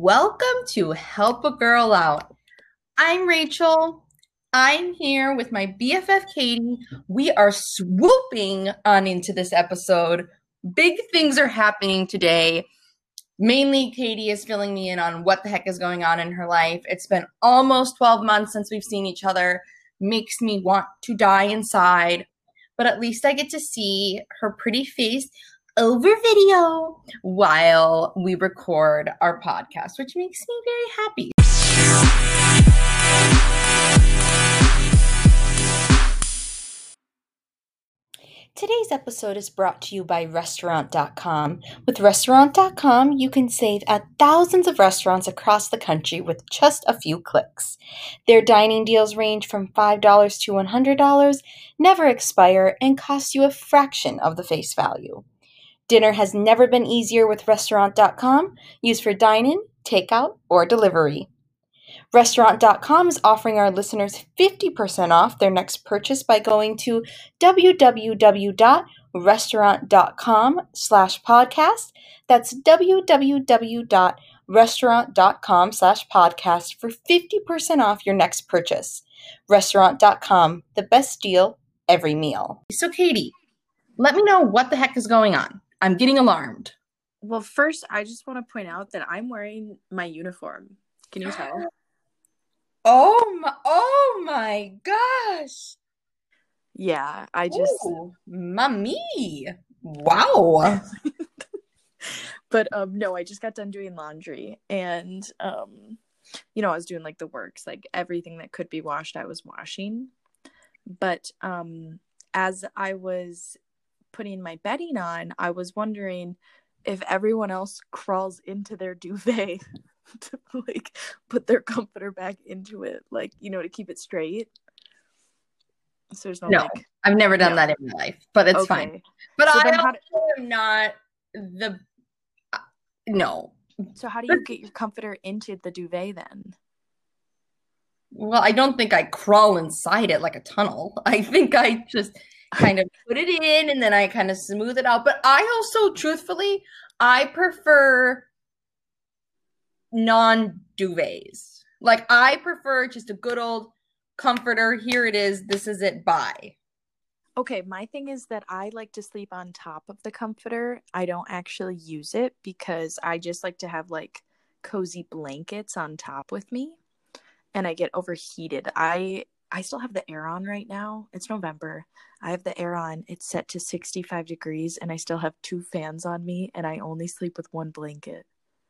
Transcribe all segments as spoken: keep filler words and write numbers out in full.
welcome to Help a Girl Out. I'm Rachel. I'm here with my B F F Katie. We are swooping on into this episode. Big things are happening today. Mainly, Katie is filling me in on what the heck is going on in her life. It's been almost twelve months since we've seen each other. Makes me want to die inside. But at least I get to see her pretty face over video while we record our podcast, which makes me very happy. Today's episode is brought to you by Restaurant dot com. With Restaurant dot com, you can save at thousands of restaurants across the country with just a few clicks. Their dining deals range from five dollars to one hundred dollars, never expire, and cost you a fraction of the face value. Dinner has never been easier with Restaurant dot com, used for dine-in, takeout, or delivery. Restaurant dot com is offering our listeners fifty percent off their next purchase by going to www.restaurant.com slash podcast. That's www.restaurant.com slash podcast for fifty percent off your next purchase. Restaurant dot com, the best deal every meal. So Katie, let me know what the heck is going on. I'm getting alarmed. Well, first, I just want to point out that I'm wearing my uniform. Can you tell? Oh my, oh my gosh. Yeah, I just... Ooh, mommy. Wow. But, um, no, I just got done doing laundry. And, um, you know, I was doing, like, the works. Like, everything that could be washed, I was washing. But um, as I was putting my bedding on, I was wondering if everyone else crawls into their duvet to like put their comforter back into it, like, you know, to keep it straight. So there's no, no like, I've never done no. that in my life, but it's okay. fine. But so I also do- am not the uh, no. So how do you get your comforter into the duvet then? Well, I don't think I crawl inside it like a tunnel. I think I just kind of put it in and then I kind of smooth it out. But I also, truthfully, I prefer non-duvets. Like, I prefer just a good old comforter. Here it is. This is it. Bye. Okay, my thing is that I like to sleep on top of the comforter. I don't actually use it because I just like to have, like, cozy blankets on top with me. And I get overheated. I I still have the air on right now. It's November. I have the air on. It's set to sixty-five degrees, and I still have two fans on me, and I only sleep with one blanket.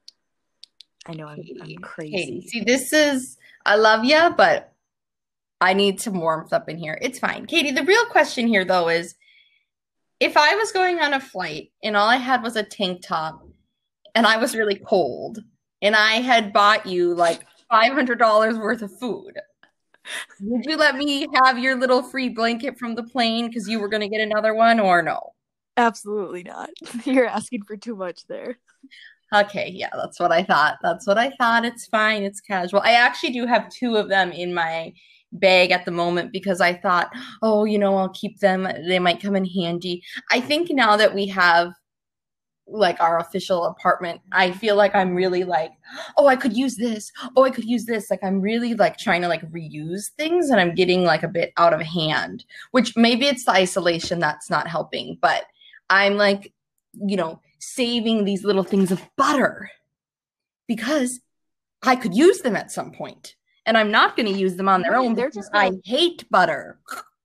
I know I'm, I'm crazy. Katie, see, this is, I love you, but I need some warmth up in here. It's fine. Katie, the real question here, though, is if I was going on a flight and all I had was a tank top and I was really cold and I had bought you like five hundred dollars worth of food, would you let me have your little free blanket from the plane because you were going to get another one, or no? Absolutely not. You're asking for too much there. Okay, yeah, that's what I thought. That's what I thought. It's fine. It's casual. I actually do have two of them in my bag at the moment because I thought, oh, you know, I'll keep them. They might come in handy. I think now that we have like our official apartment, I feel like I'm really like, oh, I could use this. Oh, I could use this. Like, I'm really like trying to like reuse things and I'm getting like a bit out of hand, which maybe it's the isolation that's not helping, but I'm like, you know, saving these little things of butter because I could use them at some point, and I'm not going to use them on their own They're because just gonna... I hate butter.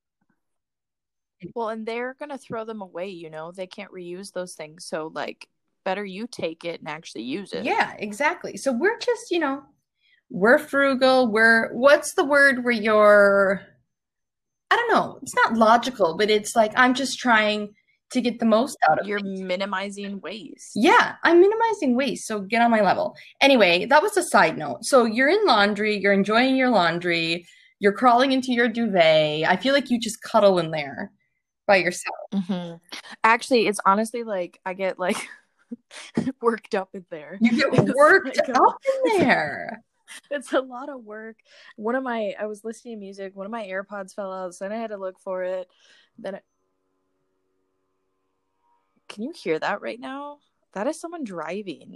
Well, and they're going to throw them away, you know? They can't reuse those things, so, like, better you take it and actually use it. Yeah, exactly. So we're just, you know, we're frugal. We're, what's the word where you're, I don't know, it's not logical, but it's like I'm just trying to get the most out of it. You're things. minimizing waste. Yeah, I'm minimizing waste, so get on my level. Anyway, that was a side note. So you're in laundry, you're enjoying your laundry, you're crawling into your duvet. I feel like you just cuddle in there by yourself. Mm-hmm. Actually, it's honestly like I get like worked up in there. You get worked like, up in there. It's a lot of work. One of my, I was listening to music, one of my AirPods fell out, so then I had to look for it. Then it, can you hear that right now? That is someone driving.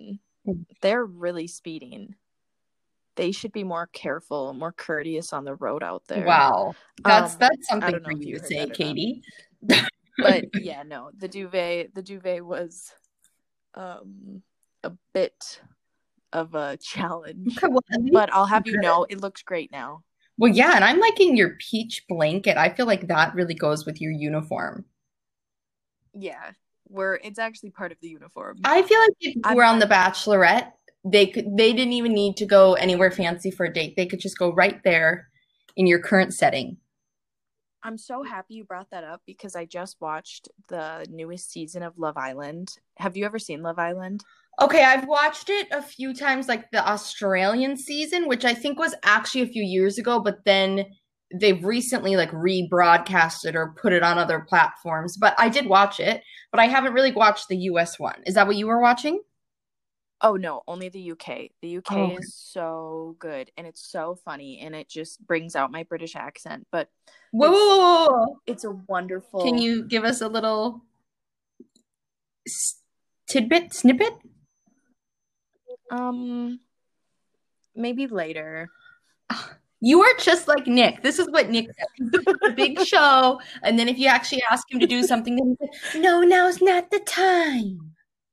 they're really speeding. They should be more careful, more courteous on the road out there. Wow. That's Um, that's I something don't for know if you you to heard say, that or not. Katie. But yeah, no, the duvet, the duvet was um a bit of a challenge. Okay, well, at least But I'll have you good. know, it looks great now. Well, yeah, and I'm liking your peach blanket. I feel like that really goes with your uniform. Yeah, where it's actually part of the uniform. I feel like if you I'm were on The I'm Bachelorette, they could they didn't even need to go anywhere fancy for a date. They could just go right there in your current setting. I'm so happy you brought that up because I just watched the newest season of Love Island. Have you ever seen Love Island? Okay, I've watched it a few times, like the Australian season, which I think was actually a few years ago, but then they've recently like rebroadcasted or put it on other platforms. But I did watch it, but I haven't really watched the U S one. Is that what you were watching? Oh no, only the U K. The Oh, U K okay. is so good and it's so funny and it just brings out my British accent. But Whoa, whoa, it's whoa, whoa, whoa. it's a Can wonderful you give us a little s- tidbit, snippet? um maybe later. You are just like Nick. This is what Nick said. The big show, and then if you actually ask him to do something, then he said, "No, now's not the time."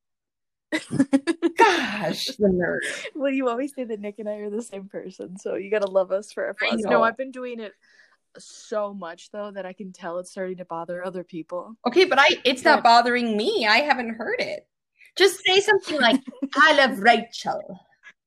Gosh, the nerd. Well, you always say that Nick and I are the same person, so you gotta love us for our I flaws. No, know. I've been doing it so much though that I can tell it's starting to bother other people. Okay, but I it's not But bothering me. I haven't heard it. Just say something like, "I love Rachel."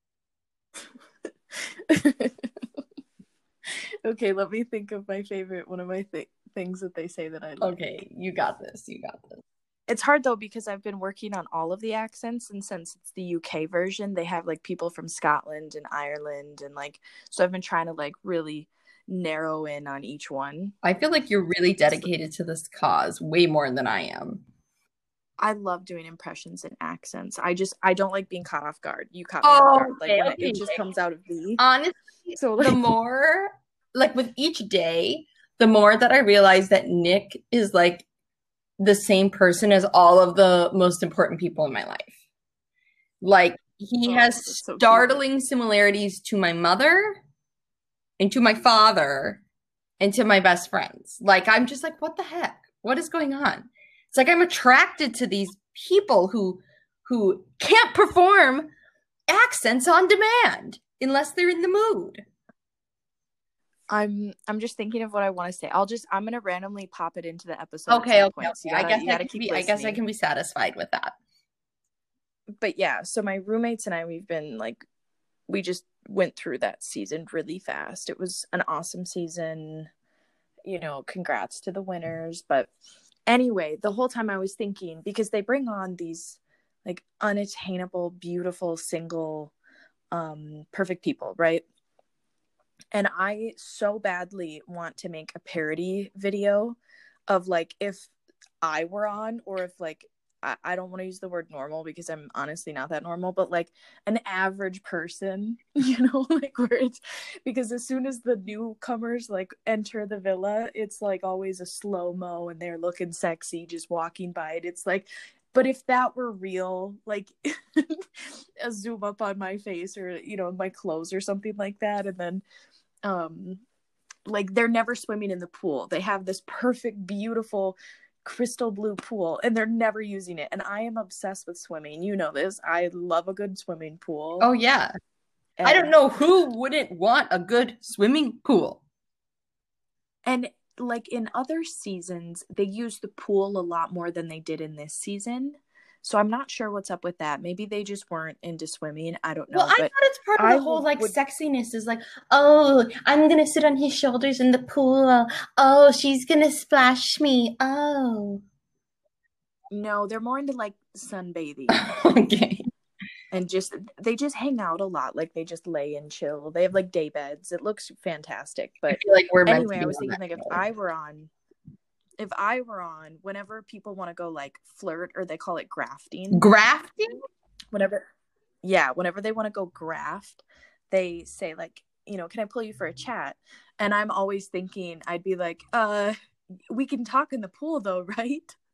okay, let me think of my favorite one of my th- things that they say that I love. Okay, you got this. You got this. It's hard though because I've been working on all of the accents, and since it's the U K version, they have like people from Scotland and Ireland, and like so I've been trying to like really narrow in on each one. I feel like you're really So dedicated to this cause, way more than I am. I love doing impressions and accents. I just I don't like being caught off guard. You caught me off Oh, guard, like okay, when it, okay. it just comes out of me. Honestly, So the like, more, like with each day, the more that I realize that Nick is like the same person as all of the most important people in my life. Like he oh, has that's so cute. startling similarities to my mother and to my father and to my best friends. Like I'm just like, what the heck? What is going on? It's like I'm attracted to these people who who can't perform accents on demand unless they're in the mood. I'm I'm just thinking of what I want to say. I'll just I'm gonna randomly pop it into the episode Okay, at some okay, point. okay. So you I gotta guess you I gotta can keep be I listening. guess I can be satisfied with that. But yeah, so my roommates and I, we've been like, we just went through that season really fast. It was an awesome season. You know, congrats to the winners. But anyway, the whole time I was thinking, because they bring on these like unattainable, beautiful, single, um, perfect people, right? And I so badly want to make a parody video of like if I were on, or if like I, I don't want to use the word normal because I'm honestly not that normal, but like an average person, you know, like where it's because as soon as the newcomers like enter the villa, it's like always a slow-mo and they're looking sexy just walking by it. It's like, but if that were real, like a zoom up on my face or, you know, my clothes or something like that, and then um like they're never swimming in the pool. They have this perfect, beautiful crystal blue pool and they're never using it. And I am obsessed with swimming. You know this. I love a good swimming pool. Oh yeah. And, I don't know who wouldn't want a good swimming pool. And like in other seasons, they use the pool a lot more than they did in this season. So I'm not sure what's up with that. Maybe they just weren't into swimming. I don't know. Well, I but thought it's part of I the whole like would sexiness is like, oh, I'm gonna sit on his shoulders in the pool. Oh, she's gonna splash me. Oh. no, they're more into like sunbathing. Okay. And just they just hang out a lot, like they just lay and chill. They have like day beds. It looks fantastic. I But feel like we're meant to anyway, be I was on thinking that like if show. I were on if I were on whenever people want to go like flirt, or they call it grafting. Grafting? Whenever yeah, whenever they want to go graft, they say like, you know, can I pull you for a chat? And I'm always thinking I'd be like, uh, we can talk in the pool though, right?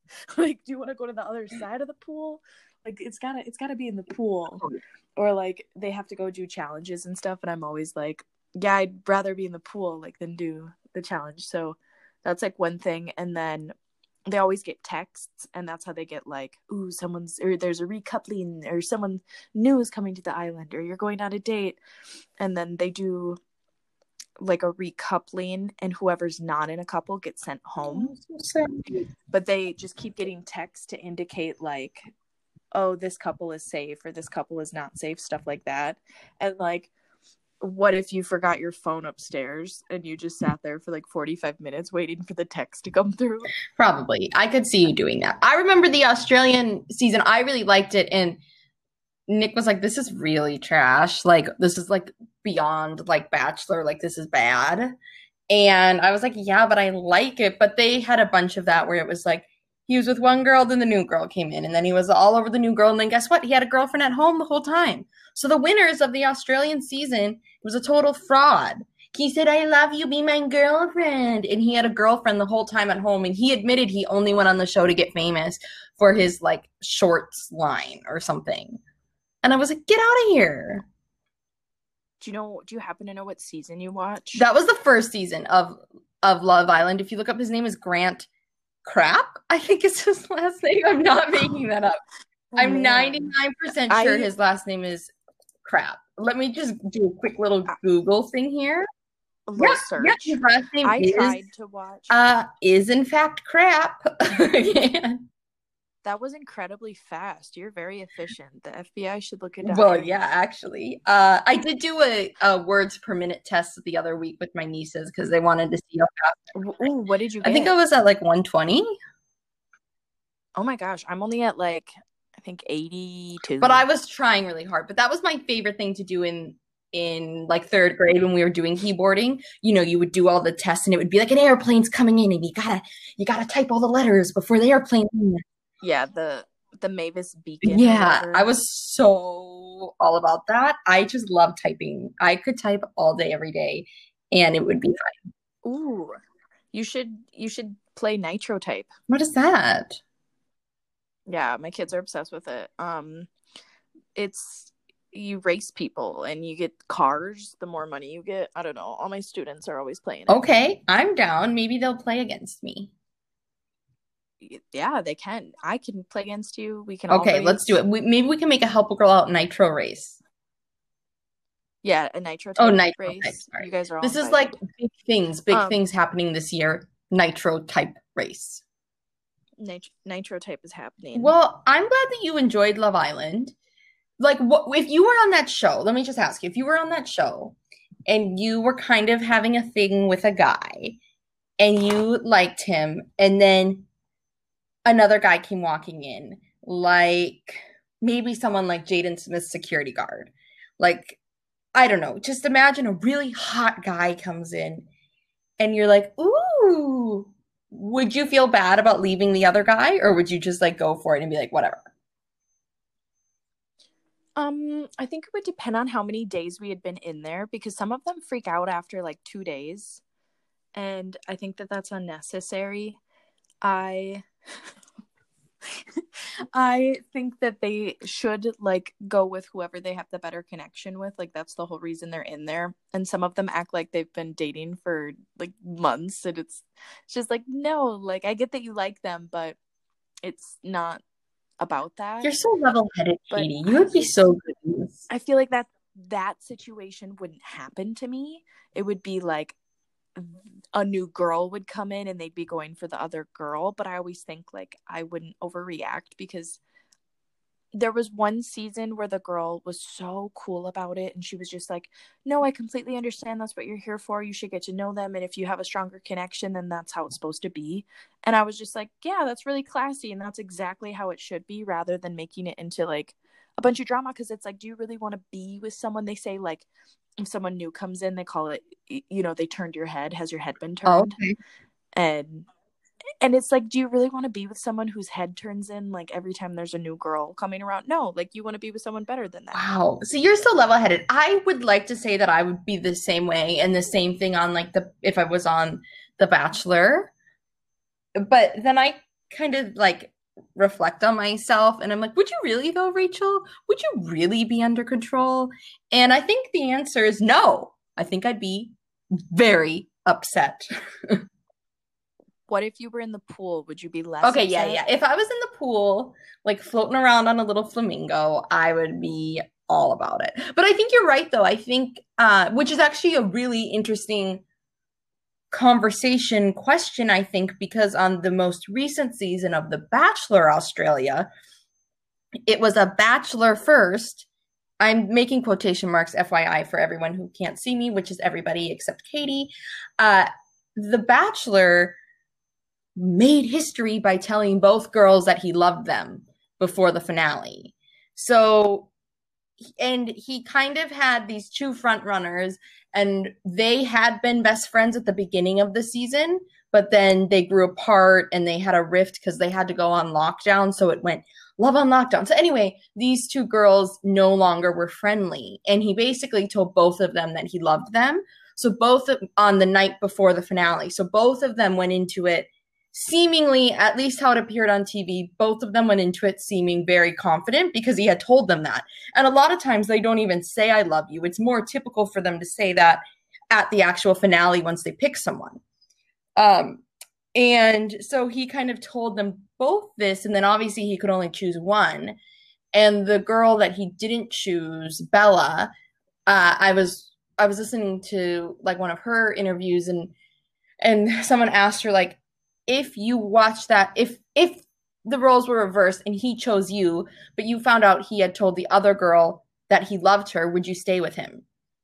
Like, do you want to go to the other side of the pool? Like, it's gotta it's gotta be in the pool. Or like they have to go do challenges and stuff, and I'm always like, yeah, I'd rather be in the pool like than do the challenge. So that's like one thing. And then they always get texts, and that's how they get like, ooh, someone's, or there's a recoupling, or someone new is coming to the island, or you're going on a date. And then they do like a recoupling, and whoever's not in a couple gets sent home. But they just keep getting texts to indicate like, oh, this couple is safe, or this couple is not safe, stuff like that. And like, what if you forgot your phone upstairs and you just sat there for like forty-five minutes waiting for the text to come through? Probably. I could see you doing that. I remember the Australian season. I really liked it. And Nick was like, this is really trash. Like, this is like beyond like Bachelor. Like, this is bad. And I was like, yeah, but I like it. But they had a bunch of that where it was like, he was with one girl, then the new girl came in, and then he was all over the new girl. And then guess what? He had a girlfriend at home the whole time. So the winners of the Australian season was a total fraud. He said, I love you, be my girlfriend. And he had a girlfriend the whole time at home. And he admitted he only went on the show to get famous for his like shorts line or something. And I was like, get out of here. Do you know, do you happen to know what season you watched? That was the first season of, of Love Island. If you look up, his name is Grant Crap, I think it's his last name. I'm not making that up. Oh, I'm ninety-nine percent sure I, his last name is Crap. Let me just do a quick little Google thing here. A little yeah, search. Yeah, his last name I is, tried to watch. Uh, is in fact Crap. Yeah. That was incredibly fast. You're very efficient. The F B I should look it up. Well, yeah, actually. Uh, I did do a, a words per minute test the other week with my nieces because they wanted to see how fast. Ooh, what did you get? I think I was at like one twenty. Oh my gosh. I'm only at like, I think eighty-two. But I was trying really hard. But that was my favorite thing to do in in like third grade when we were doing keyboarding. You know, you would do all the tests and it would be like an airplane's coming in and you gotta you gotta type all the letters before the airplane. Yeah, the the Mavis Beacon. Yeah, I was so all about that. I just love typing. I could type all day, every day, and it would be fine. Ooh, you should you should play Nitro Type. What is that? Yeah, my kids are obsessed with it. Um, it's you race people and you get cars. The more money you get, I don't know. All my students are always playing it. Okay, I'm down. Maybe they'll play against me. Yeah, they can. I can play against you. We can. Okay, let's do it. We, maybe we can make a Help a Girl Out Nitro race. Yeah, a Nitro. Oh, Nitro race. Type, sorry. You guys are all. This invited. is like big things, big um, things happening this year. Nitro type race. Nitro, Nitro Type is happening. Well, I'm glad that you enjoyed Love Island. Like, what if you were on that show? Let me just ask you: if you were on that show, and you were kind of having a thing with a guy, and you liked him, and then another guy came walking in, like maybe someone like Jaden Smith's security guard. Like, I don't know. Just imagine a really hot guy comes in and you're like, ooh, would you feel bad about leaving the other guy? Or would you just like go for it and be like, whatever? Um, I think it would depend on how many days we had been in there, because some of them freak out after like two days. And I think that that's unnecessary. I... I think that they should like go with whoever they have the better connection with. Like, that's the whole reason they're in there. And some of them act like they've been dating for like months, and it's, it's just like, no, like I get that you like them, but it's not about that. You're so level-headed, Katie. You would be so good. I feel like that that situation wouldn't happen to me. It would be like a new girl would come in and they'd be going for the other girl, but I always think like I wouldn't overreact, because there was one season where the girl was so cool about it, and she was just like, no, I completely understand, that's what you're here for, you should get to know them, and if you have a stronger connection, then that's how it's supposed to be. And I was just like, yeah, that's really classy, and that's exactly how it should be, rather than making it into like a bunch of drama. Because it's like, do you really want to be with someone? They say like if someone new comes in, they call it, you know, they turned your head. Has your head been turned? Oh, okay. And and it's like, do you really want to be with someone whose head turns in like every time there's a new girl coming around? No, like you want to be with someone better than that. Wow. So you're so level-headed. I would like to say that I would be the same way, and the same thing on like the if I was on The Bachelor. But then I kind of like reflect on myself and I'm like, would you really though, Rachel? Would you really be under control? And I think the answer is no. I think I'd be very upset. What if you were in the pool? Would you be less Okay, upset? yeah, yeah. If I was in the pool, like floating around on a little flamingo, I would be all about it. But I think you're right, though. I think, uh, which is actually a really interesting conversation question, I think, because on the most recent season of The Bachelor Australia, it was a bachelor first. I'm making quotation marks, F Y I, for everyone who can't see me, which is everybody except Katie. Uh, the Bachelor made history by telling both girls that he loved them before the finale. So, and he kind of had these two front runners, and they had been best friends at the beginning of the season, but then they grew apart and they had a rift because they had to go on lockdown. So it went love on lockdown. So anyway, these two girls no longer were friendly. And he basically told both of them that he loved them. So both of, on the night before the finale. So both of them went into it seemingly, at least how it appeared on T V, both of them went into it seeming very confident because he had told them that. And a lot of times they don't even say, I love you. It's more typical for them to say that at the actual finale once they pick someone. Um, and so he kind of told them both this, and then obviously he could only choose one. And the girl that he didn't choose, Bella, uh, I was I was listening to like one of her interviews, and and someone asked her, like, if you watch that, if if the roles were reversed and he chose you, but you found out he had told the other girl that he loved her, would you stay with him?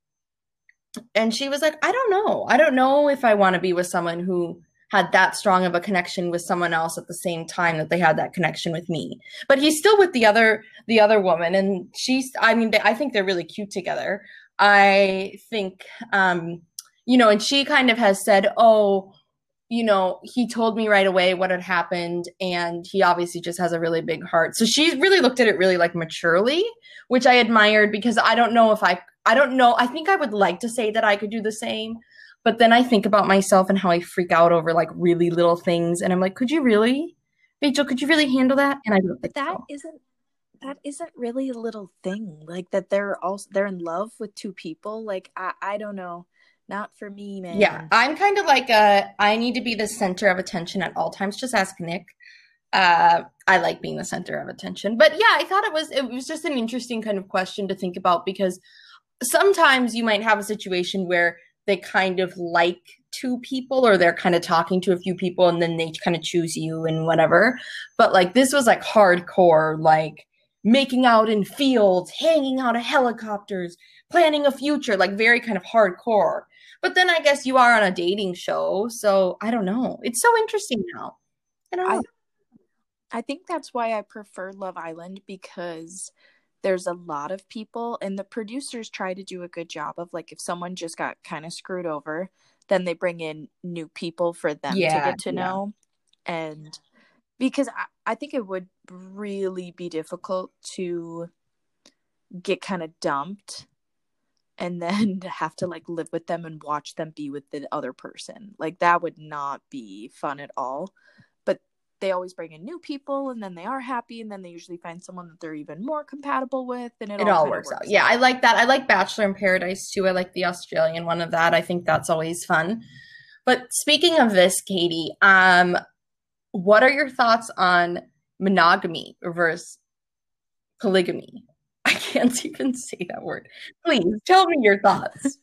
And she was like, I don't know. I don't know if I want to be with someone who had that strong of a connection with someone else at the same time that they had that connection with me. But he's still with the other the other woman, and she's, I mean, they, I think they're really cute together. I think, um, you know, and she kind of has said, oh, you know, he told me right away what had happened, and he obviously just has a really big heart. So she really looked at it really like maturely, which I admired, because I don't know if I, I don't know. I think I would like to say that I could do the same, but then I think about myself and how I freak out over like really little things. And I'm like, could you really, Rachel, could you really handle that? And I don't think that so. isn't, that isn't really a little thing, like that they're also, they're in love with two people. Like, I, I don't know. Not for me, man. Yeah, I'm kind of like a, I need to be the center of attention at all times. Just ask Nick. Uh, I like being the center of attention. But yeah, I thought it was, it was just an interesting kind of question to think about, because sometimes you might have a situation where they kind of like two people, or they're kind of talking to a few people and then they kind of choose you and whatever. But like this was like hardcore, like making out in fields, hanging out of helicopters, planning a future, like very kind of hardcore. But then I guess you are on a dating show, so I don't know. It's so interesting now. I don't know. I, I think that's why I prefer Love Island, because there's a lot of people, and the producers try to do a good job of, like, if someone just got kind of screwed over, then they bring in new people for them yeah, to get to yeah. know. And because I, I think it would really be difficult to get kind of dumped and then have to like live with them and watch them be with the other person. Like, that would not be fun at all. But they always bring in new people, and then they are happy, and then they usually find someone that they're even more compatible with, and it, it all, all works, works out. out. Yeah, I like that. I like Bachelor in Paradise too. I like the Australian one of that. I think that's always fun. But speaking of this, Katie, um, what are your thoughts on monogamy versus polygamy? I can't even say that word. Please tell me your thoughts.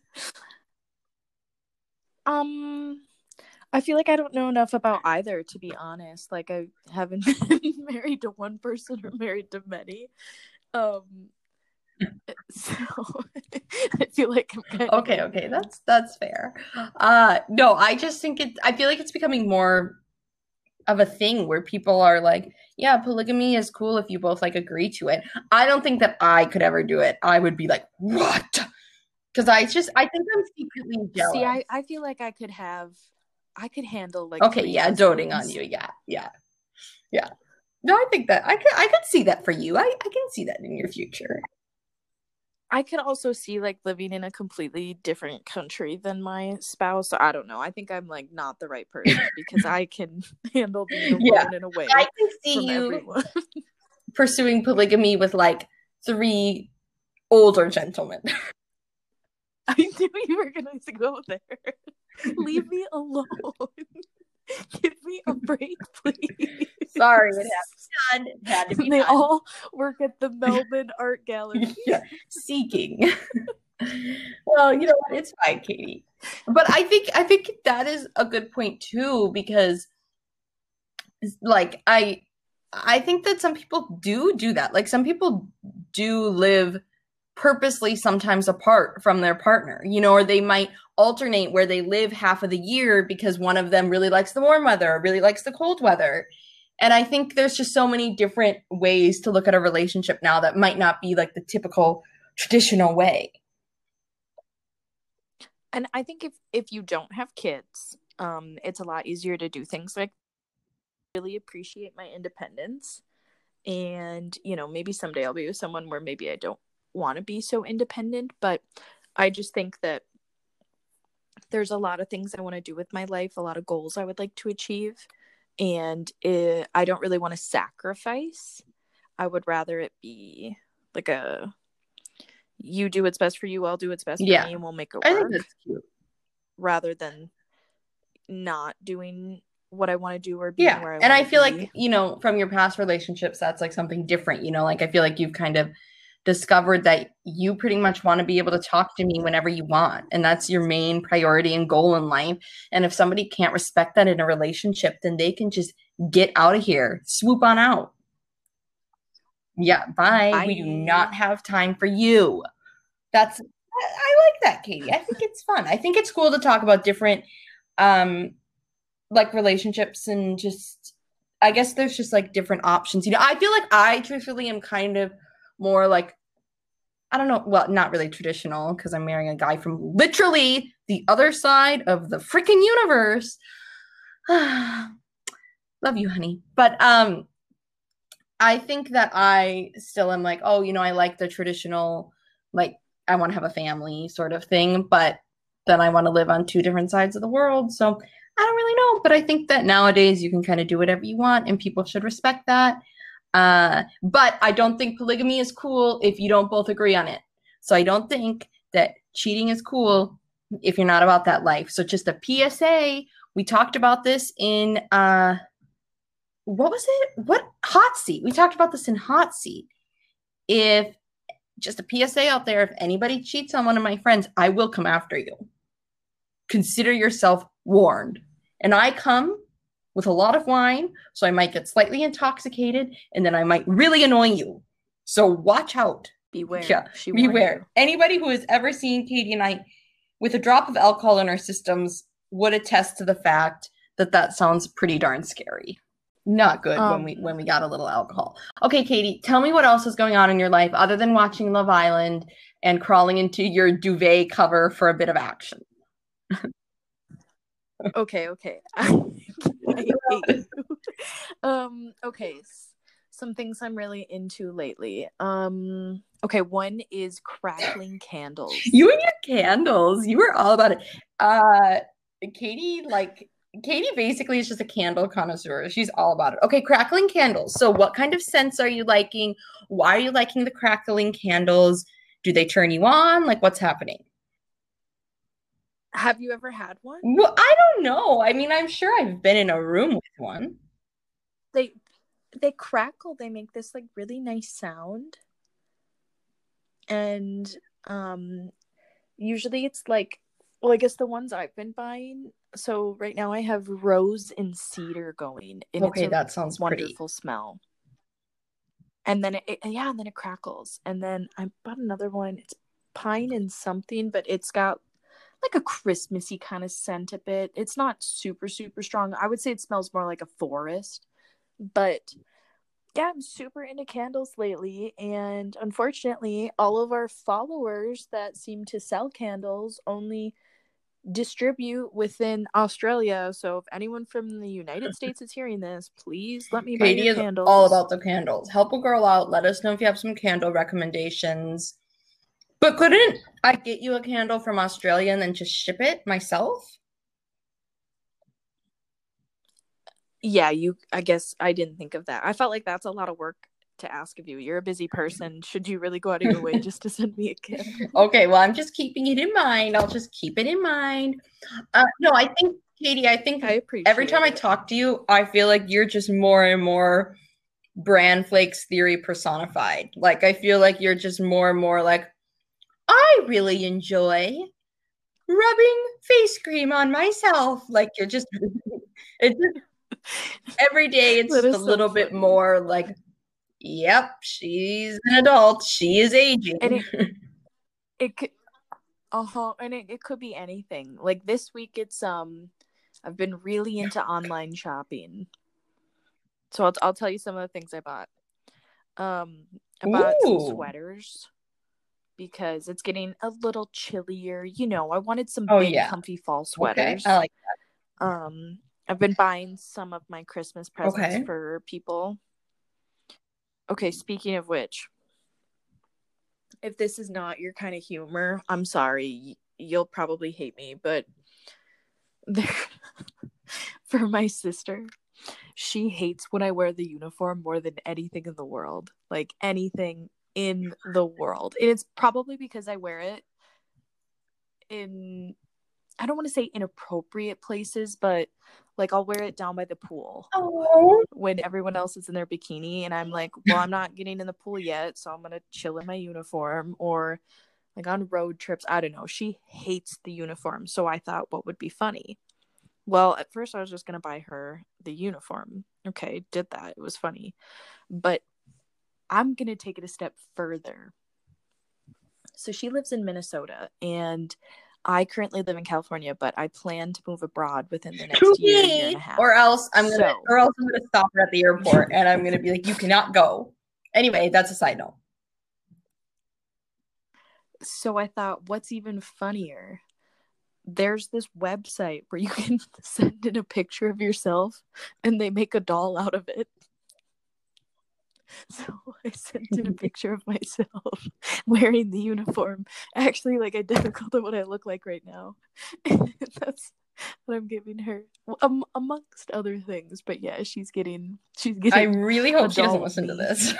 um, I feel like I don't know enough about either, to be honest. Like, I haven't been married to one person or married to many. Um, so I feel like I'm kind of okay. Okay, that's that's fair. Uh, no, I just think it. I feel like it's becoming more of a thing where people are like, yeah, polygamy is cool if you both like agree to it. I don't think that I could ever do it. I would be like, what? Because I just, I think I'm secretly jealous. See, I, I feel like I could have, I could handle like. Okay, yeah, husbands. Doting on you, yeah, yeah, yeah. No, I think that I could, I could see that for you. I, I can see that in your future. I could also see like living in a completely different country than my spouse. So I don't know. I think I'm like not the right person because I can handle being alone Yeah. in a way I can see from you everyone. pursuing polygamy with like three older gentlemen. I knew you were going to go there. Leave me alone. Give me a break, please. Sorry, it had to be done. It had to be They done. all work at the Melbourne Art Gallery. Yeah, seeking. Well, you know what? It's fine, Katie. But I think I think that is a good point too, because like I I think that some people do do that. Like some people do live purposely sometimes apart from their partner, you know, or they might alternate where they live half of the year because one of them really likes the warm weather or really likes the cold weather. And I think there's just so many different ways to look at a relationship now that might not be like the typical traditional way. And I think if if you don't have kids, um, it's a lot easier to do things like really appreciate my independence. And, you know, maybe someday I'll be with someone where maybe I don't want to be so independent, but I just think that there's a lot of things I want to do with my life, a lot of goals I would like to achieve, and it, I don't really want to sacrifice. I would rather it be like a you do what's best for you, I'll do what's best Yeah. for me, and we'll make it I think work, that's cute. rather than not doing what I want to do or being Yeah. where I And I wanna feel be. like, you know, from your past relationships, that's like something different, you know, like I feel like you've kind of discovered that you pretty much want to be able to talk to me whenever you want. And that's your main priority and goal in life. And if somebody can't respect that in a relationship, then they can just get out of here, swoop on out. Yeah, bye. Bye. We do not have time for you. That's I, I like that, Katie. I think it's fun. I think it's cool to talk about different um like relationships and just I guess there's just like different options. You know, I feel like I truthfully am kind of more like I don't know, well, not really traditional because I'm marrying a guy from literally the other side of the freaking universe. Love you, honey. But um I think that I still am like, oh, you know, I like the traditional, like, I want to have a family sort of thing, but then I want to live on two different sides of the world. So I don't really know, but I think that nowadays you can kind of do whatever you want and people should respect that. Uh, but I don't think polygamy is cool if you don't both agree on it. So I don't think that cheating is cool if you're not about that life. So just a P S A. We talked about this in uh what was it? What hot seat? We talked about this in hot seat. If just a P S A out there, if anybody cheats on one of my friends, I will come after you. Consider yourself warned. And I come with a lot of wine, so I might get slightly intoxicated, and then I might really annoy you. So watch out. Beware. Yeah, She warned beware. you. Anybody who has ever seen Katie and I with a drop of alcohol in our systems would attest to the fact that that sounds pretty darn scary. Not good um, when we when we got a little alcohol. Okay, Katie, tell me what else is going on in your life other than watching Love Island and crawling into your duvet cover for a bit of action. Okay, okay. I hate you. Um, okay. Some things I'm really into lately. Um, okay, one is crackling candles. You and your candles. You were all about it. Uh, Katie, like, Katie basically is just a candle connoisseur. She's all about it. Okay, crackling candles. So what kind of scents are you liking? Why are you liking the crackling candles? Do they turn you on? Like, what's happening? Have you ever had one? Well, I don't know. I mean, I'm sure I've been in a room with one. They they crackle. They make this like really nice sound. And um usually it's like, well, I guess the ones I've been buying. So right now I have rose and cedar going. And okay, it's a that sounds wonderful pretty. Smell. And then it, it yeah, and then it crackles. And then I bought another one. It's pine and something, but it's got like a Christmassy kind of scent a bit. It's not super, super strong. I would say it smells more like a forest. But yeah, I'm super into candles lately. And unfortunately, all of our followers that seem to sell candles only distribute within Australia. So if anyone from the United States is hearing this, please let me Katie buy your is candles. all about the candles. Help a girl out. Let us know if you have some candle recommendations. But couldn't I get you a candle from Australia and then just ship it myself? Yeah, you I guess I didn't think of that. I felt like that's a lot of work to ask of you. You're a busy person. Should you really go out of your way just to send me a candle? Okay, well, I'm just keeping it in mind. I'll just keep it in mind. Uh, no, I think, Katie, I think I appreciate every time I it. talk to you, I feel like you're just more and more Bran Flakes theory personified. Like, I feel like you're just more and more like, I really enjoy rubbing face cream on myself. Like, you're just, it's just, every day it's That just a is so little bit funny. more like, yep, she's an adult. She is aging. And it it could uh-huh, and it, it could be anything. Like this week it's um I've been really into online shopping. So I'll I'll tell you some of the things I bought. Um I bought some Ooh. sweaters because it's getting a little chillier. You know, I wanted some Oh, big yeah. comfy fall Okay, sweaters. I like Um I've been buying some of my Christmas presents Okay. for people. Okay, speaking of which, if this is not your kind of humor, I'm sorry. You'll probably hate me, but there, for my sister, she hates when I wear the uniform more than anything in the world. Like anything in the world. And it's probably because I wear it in, I don't want to say inappropriate places, but like I'll wear it down by the pool. Oh. When everyone else is in their bikini and I'm like, well, I'm not getting in the pool yet, so I'm going to chill in my uniform. Or like on road trips, I don't know. She hates the uniform. So I thought, what would be funny? Well, at first I was just going to buy her the uniform. Okay, did that. It was funny. But I'm going to take it a step further. So she lives in Minnesota and I currently live in California, but I plan to move abroad within the next To year, me, year and a half. or else I'm gonna, So- or else I'm gonna stop her at the airport and I'm gonna be like, you cannot go. Anyway, that's a side note. So I thought, what's even funnier? There's this website where you can send in a picture of yourself and they make a doll out of it. So I sent in a picture of myself wearing the uniform, actually like identical to what I look like right now. That's what I'm giving her, um, amongst other things. But yeah, she's getting, she's getting. I really hope a she doesn't doll of listen to me. this.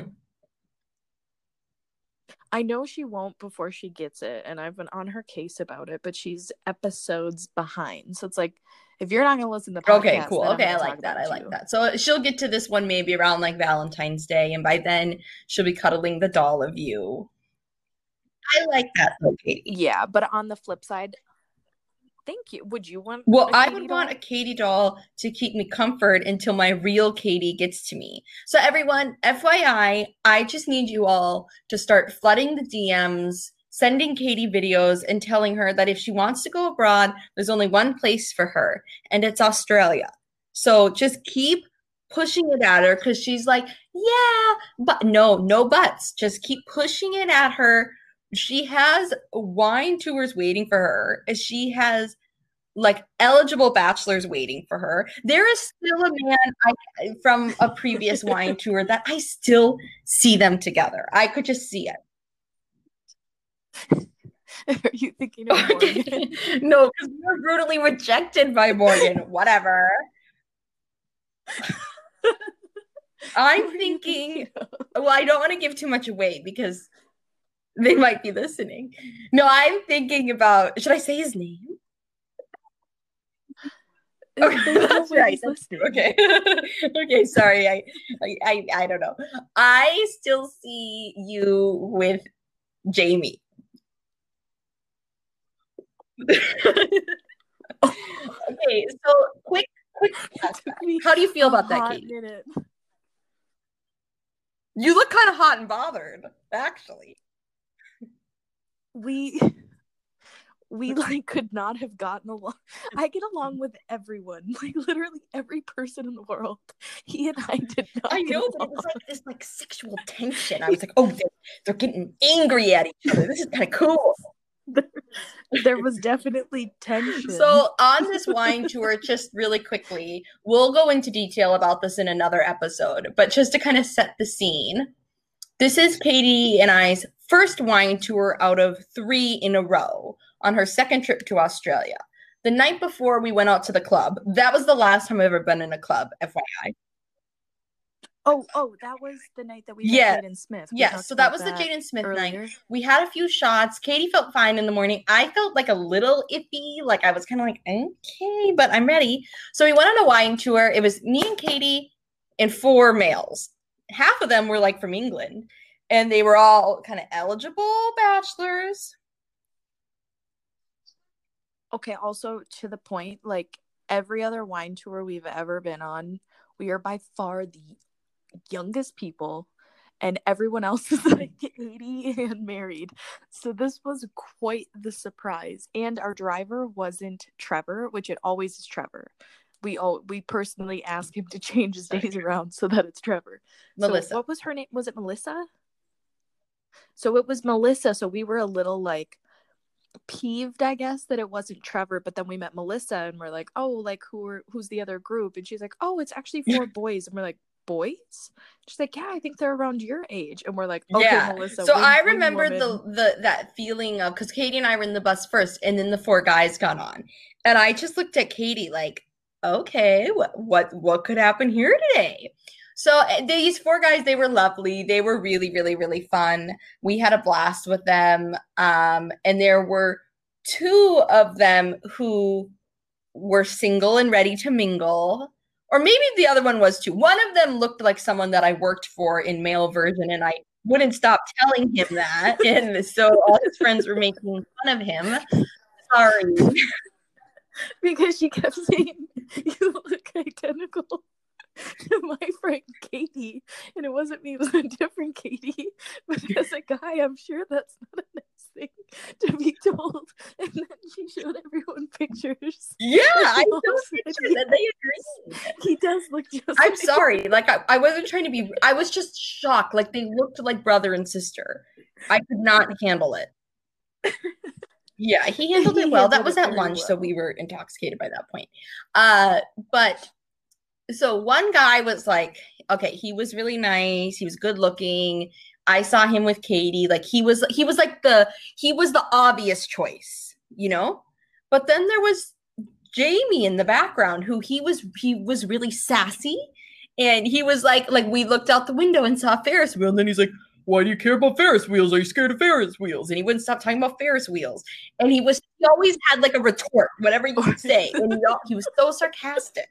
I know she won't before she gets it, and I've been on her case about it, but she's episodes behind. So it's like, if you're not going to listen to the podcast, Okay, cool. then I'm Okay, I gonna like talk that. about I like you. that. So she'll get to this one maybe around like Valentine's Day, and by then she'll be cuddling the doll of you. I like that though, Katie. Yeah, but on the flip side, thank you. Would you want Well, a I Katie would doll? want a Katie doll to keep me comfort until my real Katie gets to me. So everyone, F Y I, I just need you all to start flooding the D Ms, sending Katie videos and telling her that if she wants to go abroad, there's only one place for her, and it's Australia. So just keep pushing it at her because she's like, yeah, but no, no buts. Just keep pushing it at her. She has wine tours waiting for her. She has like eligible bachelors waiting for her. There is still a man I, from a previous wine tour that I still see them together. I could just see it. Are you thinking of Morgan? No, because we were brutally rejected by Morgan. Whatever. I'm thinking, well, I don't want to give too much away because they might be listening. No, I'm thinking about, should I say his name? Okay, that's right. That's, okay. Okay, sorry. I, I I don't know. I still see you with Jamie. Okay, so quick, quick. How do you feel about that, Katie? Minute. You look kind of hot and bothered, actually. We we like could not have gotten along. I get along with everyone, like literally every person in the world. He and I did not. I know, get but it was along. like this like sexual tension. I was like, oh, they're, they're getting angry at each other. This is kind of cool. There, there was definitely tension. So on this wine tour, just really quickly, we'll go into detail about this in another episode, but just to kind of set the scene, this is Katie and I's first wine tour out of three in a row on her second trip to Australia. The night before we went out to the club, that was the last time I've ever been in a club, F Y I. Oh, oh, that was the night that we met Yeah. Jaden Smith. We Yes, talked so that about was the that Jaden Smith earlier. night. We had a few shots. Katie felt fine in the morning. I felt like a little iffy. Like I was kind of like, okay, but I'm ready. So we went on a wine tour. It was me and Katie and four males. Half of them were like from England, and they were all kind of eligible bachelors. Okay, also to the point, like every other wine tour we've ever been on, we are by far the youngest people, and everyone else is like eighty and married. So this was quite the surprise. And our driver wasn't Trevor, which it always is Trevor. We all we personally ask him to change his days around so that it's Trevor. Melissa. So what was her name? Was it Melissa? So it was Melissa. So we were a little like peeved, I guess, that it wasn't Trevor, but then we met Melissa and we're like, oh, like who are who's the other group? And she's like, oh, it's actually four boys. And we're like, boys? She's like, yeah, I think they're around your age. And we're like, okay, yeah. Melissa. So win, I win, remember woman. the the that feeling of, because Katie and I were in the bus first, and then the four guys got on, and I just looked at Katie like, okay, what what what could happen here today? So these four guys, they were lovely. They were really, really, really fun. We had a blast with them. Um, and there were two of them who were single and ready to mingle. Or maybe the other one was too. One of them looked like someone that I worked for in male version, and I wouldn't stop telling him that. And so all his friends were making fun of him. Sorry. Because she kept saying, you look identical to my friend Katie. And it wasn't me, it was a different Katie. But as a guy, I'm sure that's not a nice thing to be told. And then she showed everyone pictures. Yeah, I showed pictures he, and they agreed. He does look just I'm like sorry. Like, I, I wasn't trying to be, I was just shocked. Like, they looked like brother and sister. I could not handle it. Yeah, he handled it well. That was at lunch, so we were intoxicated by that point. Uh, but so one guy was like, okay, he was really nice. He was good looking. I saw him with Katie. Like he was, he was like the, he was the obvious choice, you know? But then there was Jamie in the background, who he was, he was really sassy. And he was like, like we looked out the window and saw a Ferris wheel. And then he's like, why do you care about Ferris wheels? Are you scared of Ferris wheels? And he wouldn't stop talking about Ferris wheels. And he was, he always had like a retort, whatever you would say. And he, he was so sarcastic.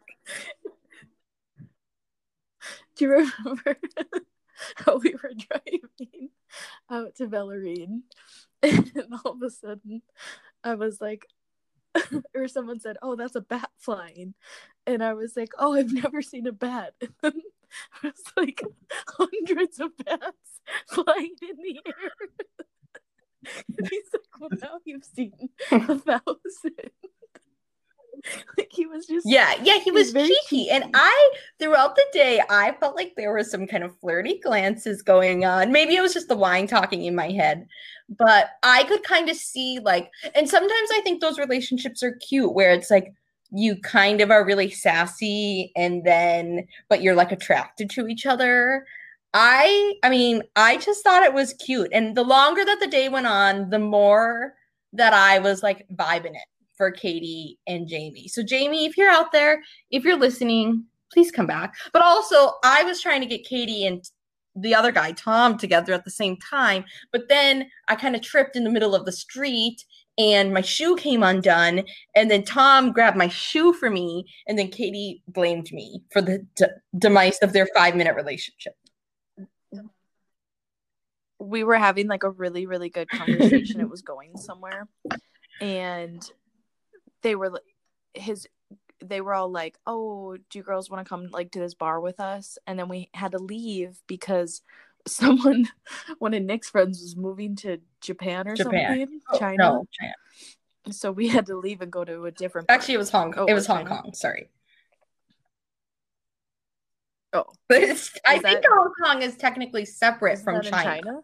Do you remember how we were driving out to Bellarine? And all of a sudden, I was like, or someone said, oh, that's a bat flying. And I was like, oh, I've never seen a bat. And then it was like hundreds of bats flying in the air. And he's like, well, now you've seen a thousand. Like he was just yeah yeah he was, he was cheeky. cheeky. And I throughout the day I felt like there were some kind of flirty glances going on. Maybe it was just the wine talking in my head, but I could kind of see like, and sometimes I think those relationships are cute where it's like you kind of are really sassy and then but you're like attracted to each other. I I mean I just thought it was cute, and the longer that the day went on, the more that I was like vibing it for Katie and Jamie. So Jamie, if you're out there, if you're listening, please come back. But also, I was trying to get Katie and the other guy, Tom, together at the same time. But then I kind of tripped in the middle of the street and my shoe came undone. And then Tom grabbed my shoe for me. And then Katie blamed me for the d- demise of their five minute relationship. We were having like a really, really good conversation. It was going somewhere. And they were his they were all like, oh, do you girls want to come like to this bar with us? And then we had to leave because someone one of Nick's friends was moving to Japan or Japan. something. Oh, China. No, China. So we had to leave and go to a different bar. Actually it was Hong Kong. Oh, it was Hong China? Kong, sorry. Oh. But it's, I that, think Hong Kong is technically separate from that China. China.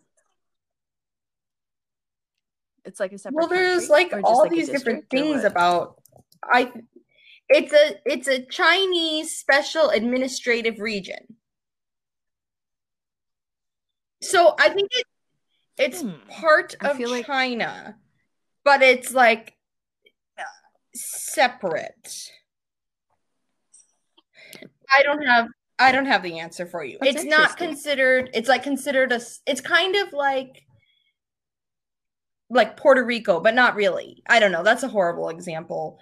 It's like a separate. Well, there's country, like all like these different things about. I. It's a it's a Chinese special administrative region. So I think it It's Hmm. part I of feel like China, but it's like separate. I don't have I don't have the answer for you. that's It's not interesting. considered it's like considered a it's kind of like like Puerto Rico, but not really. I don't know. That's a horrible example.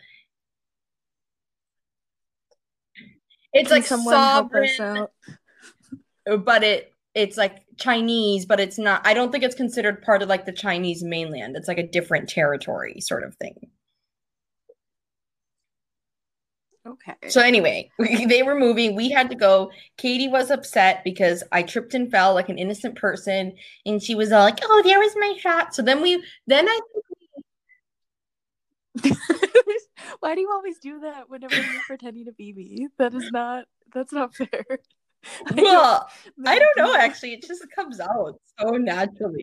It's Can like someone help us sovereign, out? but it it's like Chinese, but it's not. I don't think it's considered part of like the Chinese mainland. It's like a different territory sort of thing. Okay. So anyway, they were moving. We had to go. Katie was upset because I tripped and fell like an innocent person, and she was all like, "Oh, there was my shot." So then we, then I, Why do you always do that whenever you're pretending to be me? That is not that's not fair. I don't well, I then don't know. do Actually, it just comes out so naturally.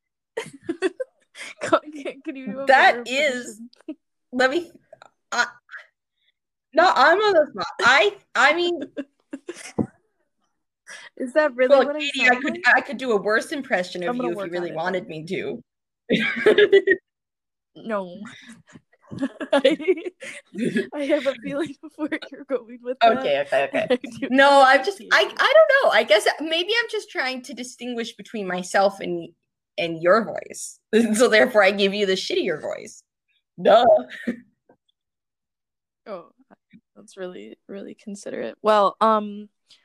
can, can you do a That better is, impression? let me. I, no, I'm on the spot. I, I mean, Is that really well, what I Katie, I sound could, like? I could do a worse impression of I'm gonna you if you work on really it then. wanted me to. No. I, I have a feeling of where you're going with that. Okay, okay, okay. I do No, not I'm just I appreciate it. I don't know. I guess maybe I'm just trying to distinguish between myself and and your voice. So therefore I give you the shittier voice. Duh. Oh, that's really, really considerate. Well, um,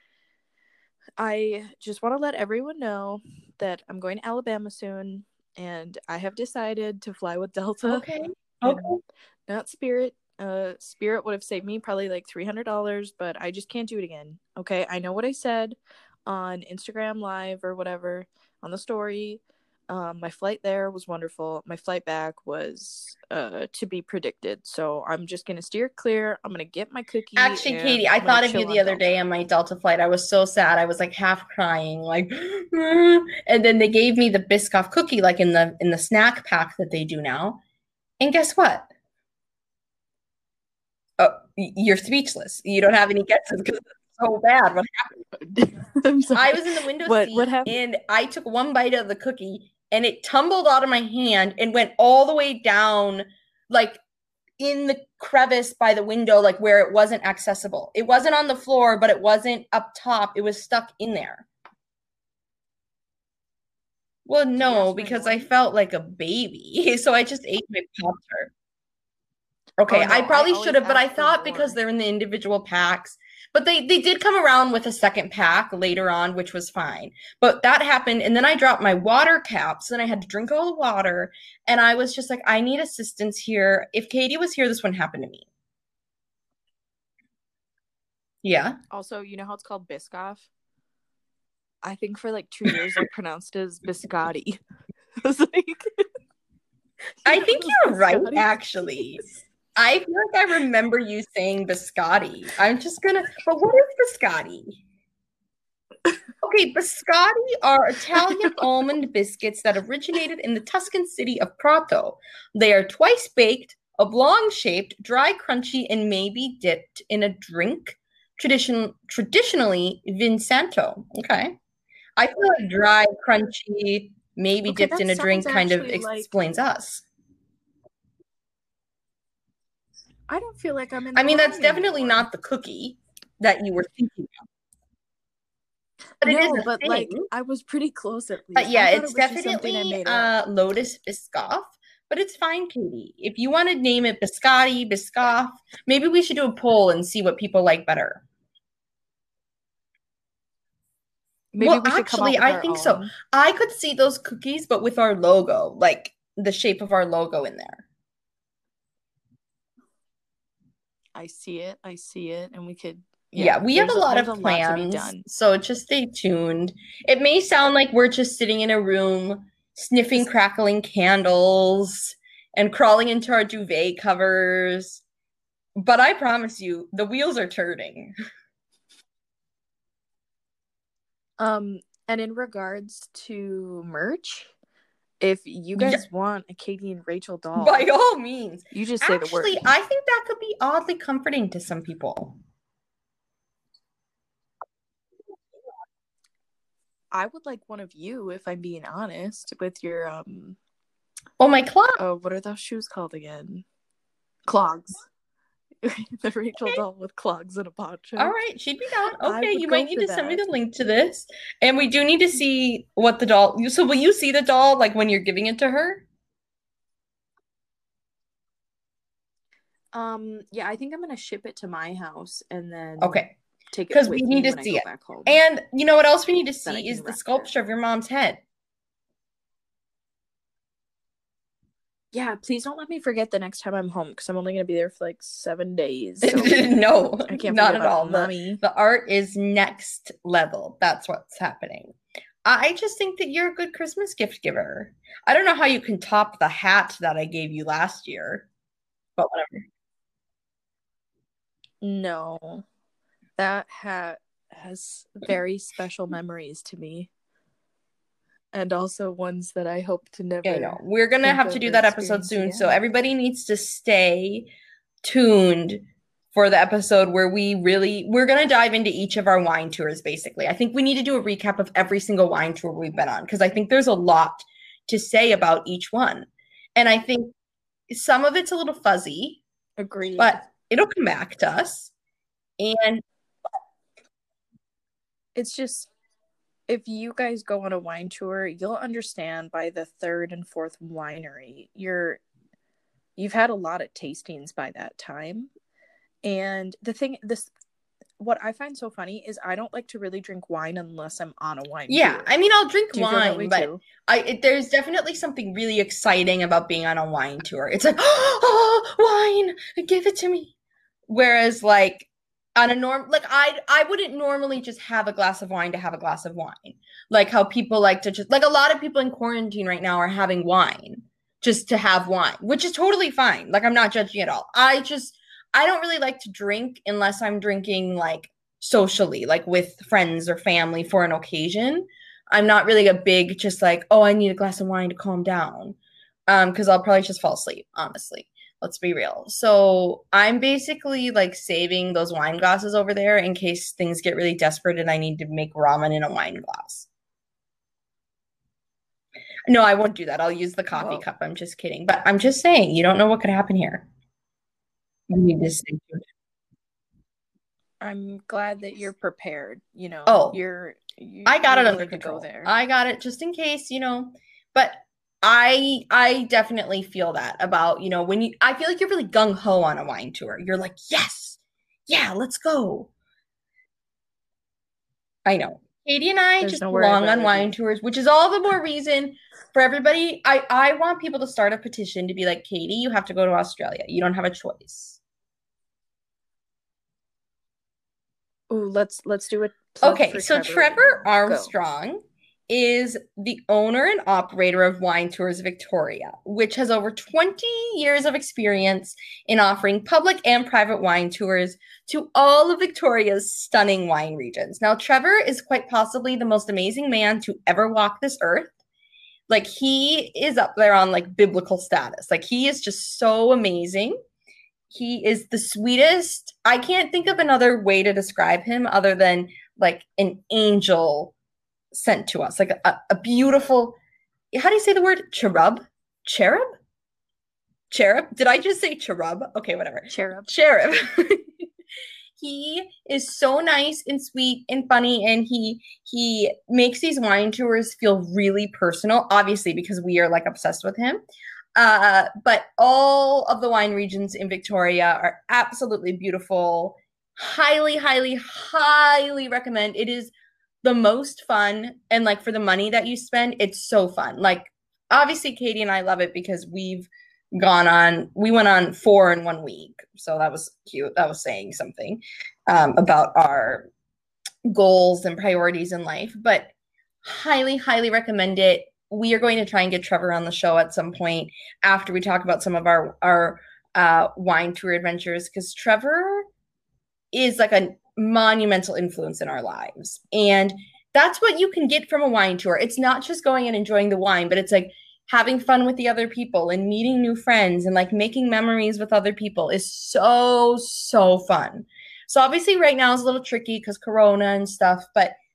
I just want to let everyone know that I'm going to Alabama soon, and I have decided to fly with Delta Okay. and Okay. not Spirit. Uh, Spirit would have saved me probably like three hundred dollars, but I just can't do it again. Okay, I know what I said on Instagram Live or whatever on the story. Um, my flight there was wonderful. My flight back was uh to be predicted. So I'm just gonna steer clear. I'm gonna get my cookie Actually, Katie, and I I'm gonna thought of you chill the on other day Delta. on my Delta flight. I was so sad. I was like half crying, like, and then they gave me the Biscoff cookie, like in the in the snack pack that they do now. And guess what? Oh, you're speechless. You don't have any guesses because it's so bad. What I'm sorry. I was in the window What seat what happened? and I took one bite of the cookie and it tumbled out of my hand and went all the way down, like in the crevice by the window, like where it wasn't accessible. It wasn't on the floor, but it wasn't up top. It was stuck in there. Well, Did you no, ask for because I more? felt like a baby. So I just ate my Pop Tart. Oh Okay, I no, I probably should always have, but I ask for thought because more. they're in the individual packs, but they they did come around with a second pack later on, which was fine. But that happened, and then I dropped my water caps, and I had to drink all the water, and I was just like, I need assistance here. If Katie was here, this wouldn't happen to me. Yeah. Also, you know how it's called Biscoff? I think for like two years I pronounced it as biscotti. I was like, I you think know you're right, biscotti actually. I feel like I remember you saying biscotti. I'm just gonna, but what is biscotti? Okay, biscotti are Italian almond biscuits that originated in the Tuscan city of Prato. They are twice baked, oblong shaped, dry, crunchy, and may be dipped in a drink. Tradition, traditionally, Vinsanto. Okay. I feel like dry, crunchy, maybe Okay, dipped that in a sounds drink kind of actually like explains us. I don't feel like I'm in I the mean, that's wrong definitely anymore. not the cookie that you were thinking of, but it is No, a but like thing. I was pretty close at But least. I yeah, thought it's it was just something I definitely made up. uh, Lotus Biscoff, but it's fine, Katie. If you want to name it Biscotti, Biscoff, maybe we should do a poll and see what people like better. Maybe Well, we should come out actually, with I our think so. own. I could see those cookies, but with our logo, like the shape of our logo in there. I see it. I see it, and we could. Yeah, Yeah, we have there's a lot there's of a lot to be plans, done. so just stay tuned. It may sound like we're just sitting in a room sniffing crackling candles and crawling into our duvet covers, but I promise you, the wheels are turning. Um, and in regards to merch, if you Yeah, guys want a Katie and Rachel doll, by all means. you just say the word. Actually, I think that could be oddly comforting to some people. I would like one of you, if I'm being honest, with your um Oh, my clock. oh, what are those shoes called again? Clogs. The Rachel Okay. doll with clogs and a poncho. All right, she'd be down. I Okay, would you go might need for to send me that. the link to this. And we do need to see what the doll. So will you see the doll like when you're giving it to her? Um, yeah, I think I'm gonna ship it to my house and then Okay, take it because we with need me to when I see go it. back home. And you know what else we need to That I see is can the wrap sculpture it. of your mom's head. Yeah, please don't let me forget the next time I'm home because I'm only gonna be there for like seven days. So No, I can't not forget at about all. The, mommy. the art is next level. That's what's happening. I just think that you're a good Christmas gift giver. I don't know how you can top the hat that I gave you last year, but whatever. No, that hat has very special memories to me, and also ones that I hope to never. I know. We're gonna think have to of do or that episode experience soon, so again. everybody needs to stay tuned for the episode where we really we're gonna dive into each of our wine tours. Basically, I think we need to do a recap of every single wine tour we've been on because I think there's a lot to say about each one, and I think some of it's a little fuzzy, Agreed. but it'll come back to us. And It's just, if you guys go on a wine tour, you'll understand by the third and fourth winery, you're you've had a lot of tastings by that time. And the thing, this what I find so funny is I don't like to really drink wine unless I'm on a wine yeah, tour. I mean, I'll drink Do you feel that way wine, but too? I it, there's definitely something really exciting about being on a wine tour. It's like, oh, wine, give it to me. Whereas, like on a norm, like I I wouldn't normally just have a glass of wine to have a glass of wine. Like how people like to just like a lot of people in quarantine right now are having wine just to have wine, which is totally fine. Like I'm not judging at all. I just I don't really like to drink unless I'm drinking like socially, like with friends or family for an occasion. I'm not really a big just like, oh, I need a glass of wine to calm down. Um, because I'll probably just fall asleep, honestly. Let's be real. So I'm basically like saving those wine glasses over there in case things get really desperate and I need to make ramen in a wine glass. No, I won't do that. I'll use the coffee Well, cup. I'm just kidding. But I'm just saying, you don't know what could happen here. You need to stay tuned. I'm glad that you're prepared. You know, Oh, you're you, I got you're it under willing to go control. there. I got it just in case, you know. But I I definitely feel that about, you know, when you I feel like you're really gung ho on a wine tour. You're like, yes, yeah, let's go. I know. Katie and I There's just nowhere I'd belong on rather wine be. tours, which is all the more reason for everybody. I I want people to start a petition to be like, Katie, you have to go to Australia. You don't have a choice. Ooh, let's let's do a plug Okay, for so Trevor, Trevor right now. Go. Armstrong is the owner and operator of Wine Tours Victoria, which has over twenty years of experience in offering public and private wine tours to all of Victoria's stunning wine regions. Now, Trevor is quite possibly the most amazing man to ever walk this earth. Like, he is up there on like biblical status. Like, he is just so amazing. He is the sweetest. I can't think of another way to describe him other than like an angel sent to us, like a, a beautiful, how do you say the word? Cherub? Cherub? Cherub? Did I just say cherub? Okay, whatever. Cherub. Cherub. He is so nice and sweet and funny, and he he makes these wine tours feel really personal, obviously because we are like obsessed with him. Uh, but all of the wine regions in Victoria are absolutely beautiful. Highly, highly, highly recommend. It is the most fun, and like for the money that you spend, it's so fun. Like obviously Katie and I love it because we've gone on, we went on four in one week. So that was cute. That was saying something um, about our goals and priorities in life, but highly, highly recommend it. We are going to try and get Trevor on the show at some point after we talk about some of our, our uh, wine tour adventures, because Trevor is like a monumental influence in our lives. And that's what you can get from a wine tour. It's not just going and enjoying the wine, but it's like having fun with the other people and meeting new friends and like making memories with other people is so, so fun. So obviously right now is a little tricky because Corona and stuff, but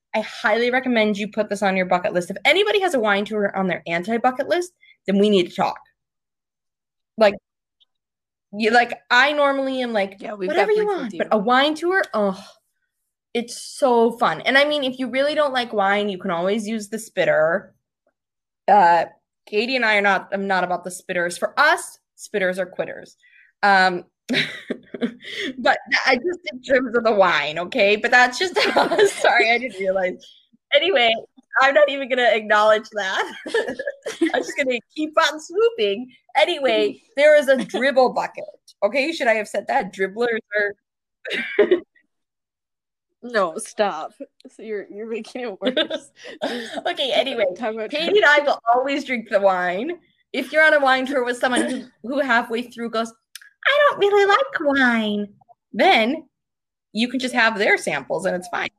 I highly recommend you put this on your bucket list. If anybody has a wine tour on their anti-bucket list, then we need to talk. Like, you like I normally am like, Yeah, we've whatever got you beef with want, you. but a wine tour, oh, it's so fun. And I mean, if you really don't like wine, you can always use the spitter. Uh, Katie and I are not, I'm not about the spitters. For us, spitters are quitters. Um, but I just in terms of the wine, okay? But that's just us. Sorry, I didn't realize. Anyway, I'm not even gonna acknowledge that. I'm just gonna keep on swooping. Anyway, there is a dribble bucket. Okay, should I have said that? Dribblers are No, stop. So you're you're making it worse. okay, anyway, Katie and I will always drink the wine. If you're on a wine tour with someone who, who halfway through goes, I don't really like wine, then you can just have their samples and it's fine.